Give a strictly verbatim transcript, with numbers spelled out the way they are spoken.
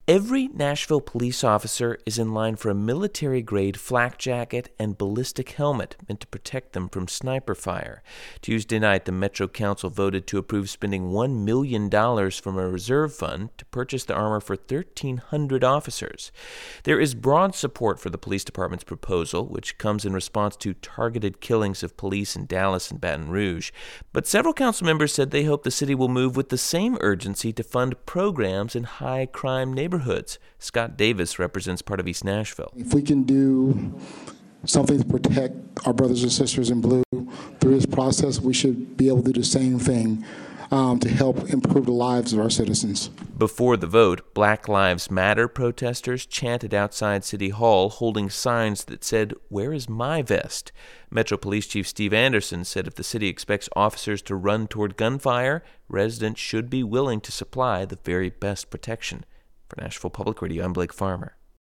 Every Nashville police officer is in line for a military-grade flak jacket and ballistic helmet meant to protect them from sniper fire. Tuesday night, the Metro Council voted to approve spending one million dollars from a reserve fund to purchase the armor for thirteen hundred officers. There is broad support for the police department's proposal, which comes in response to targeted killings of police in Dallas and Baton Rouge. But several council members said they hope the city will move with the same urgency to fund programs in high-crime neighborhoods. Scott Davis represents part of East Nashville. If we can do something to protect our brothers and sisters in blue through this process, we should be able to do the same thing um, to help improve the lives of our citizens. Before the vote, Black Lives Matter protesters chanted outside City Hall holding signs that said, "Where is my vest?" Metro Police Chief Steve Anderson said if the city expects officers to run toward gunfire, residents should be willing to supply the very best protection. For Nashville Public Radio, I'm Blake Farmer.